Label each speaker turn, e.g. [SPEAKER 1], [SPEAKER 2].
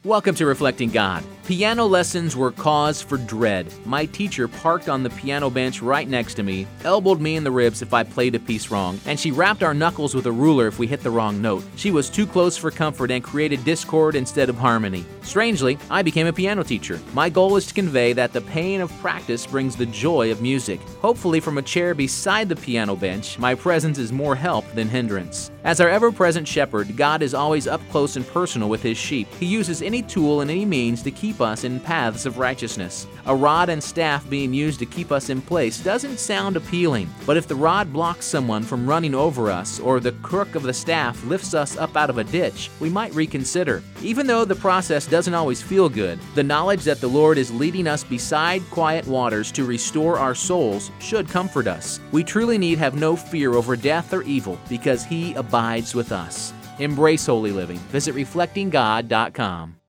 [SPEAKER 1] Welcome to Reflecting God. Piano lessons were cause for dread. My teacher parked on the piano bench right next to me, elbowed me in the ribs if I played a piece wrong, and she rapped our knuckles with a ruler if we hit the wrong note. She was too close for comfort and created discord instead of harmony. Strangely, I became a piano teacher. My goal is to convey that the pain of practice brings the joy of music. Hopefully from a chair beside the piano bench, my presence is more help than hindrance. As our ever-present shepherd, God is always up close and personal with his sheep. He uses any tool and any means to keep us in paths of righteousness. A rod and staff being used to keep us in place doesn't sound appealing, but if the rod blocks someone from running over us or the crook of the staff lifts us up out of a ditch, we might reconsider. Even though the process doesn't always feel good, the knowledge that the Lord is leading us beside quiet waters to restore our souls should comfort us. We truly need have no fear over death or evil because He abides with us. Embrace holy living. Visit reflectinggod.com.